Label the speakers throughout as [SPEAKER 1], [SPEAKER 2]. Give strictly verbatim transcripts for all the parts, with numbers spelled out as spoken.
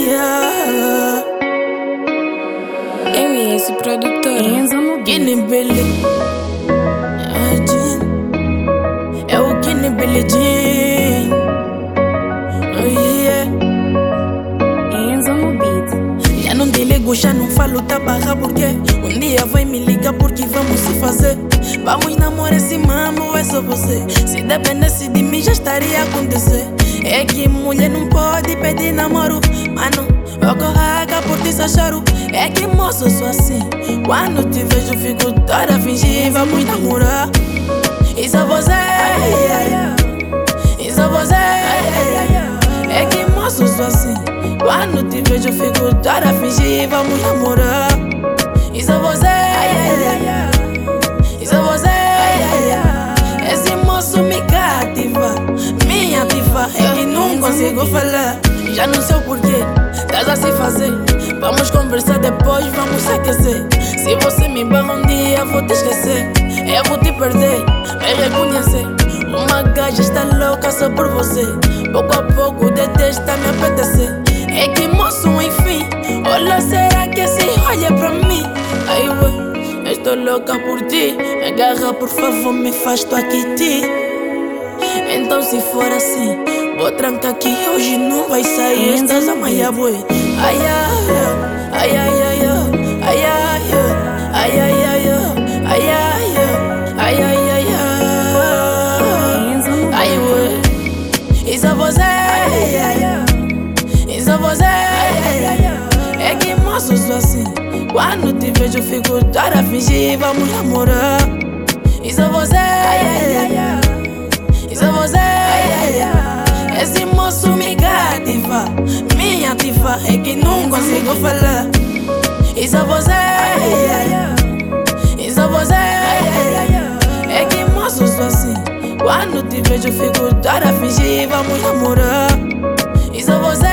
[SPEAKER 1] yeah.
[SPEAKER 2] M S produtor
[SPEAKER 3] Enzo no beat.
[SPEAKER 1] Guinea Billy, ah, Jean. É o Guinea Billy Jean. Oh yeah.
[SPEAKER 3] Enzo no beat.
[SPEAKER 1] Já não te ligo, já não falo da barra porque um dia vai me ligar porque vamos se fazer. Vamos namorar esse mambo, é só você. Se dependesse de mim já estaria a acontecer. É que mulher não pode pedir namoro, mano, eu corraga por ti só choro. É que moço, eu sou assim. Quando te vejo fico toda a fingir. Vamos namorar. E só você, e só você. É que moço, eu sou assim. Quando te vejo fico toda a fingir. Vamos namorar. E só você, e só você. Esse moço me cativa, minha diva. É que não consigo falar, já não sei o porquê. Estás a se fazer. Vamos conversar depois, vamos se aquecer. Se você me barra um dia, vou te esquecer. Eu vou te perder, me reconhecer. Uma gaja está louca só por você. Pouco a pouco detesta me apetecer. É que moço, enfim. Olha, será que se olha pra mim? Ai, ué, estou louca por ti. Me agarra, por favor, me faz tu aqui ti. Então se for assim, vou trancar aqui, hoje não vai sair. Estás amanhã, boi. Ai, ai, ai, ai, ai, ai, ai, ai, ai, ai, ai, ai, ai, ai, ai,
[SPEAKER 3] Enzo no beat.
[SPEAKER 1] ai, ué. E só você, e só você. É que moço, sou assim. Quando te vejo fico toda a fingir. Vamos namorar. E só você, e só você. Esse moço me cativa, minha diva. É que não consigo falar. E só você, e só você. É que moço, sou assim. Quando te vejo fico toda a fingir. Vamos namorar. E só você,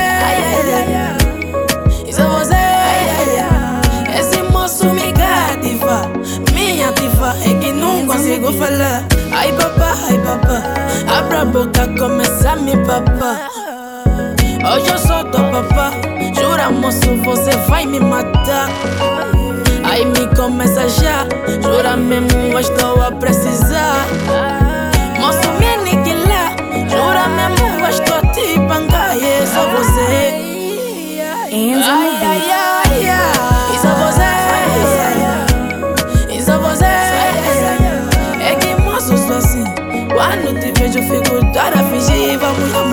[SPEAKER 1] e só você. Esse moço me cativa, minha diva. É que não consigo falar. Ai papá, ai papá, abra a boca, começa a me papar. Hoje eu sou teu papá. Jura, moço, você vai me matar. Ai, me começa já. Jura mesmo, eu estou a precisar. Moço, me aniquilar. Jura mesmo, eu estou a te bancar. E é só você.
[SPEAKER 3] Enzo no
[SPEAKER 1] Ai, ai,
[SPEAKER 3] beat.
[SPEAKER 1] ai, ai. E só você. E só você. É que moço, sou assim. Quando te vejo fico toda a fingir. Vamos namorar.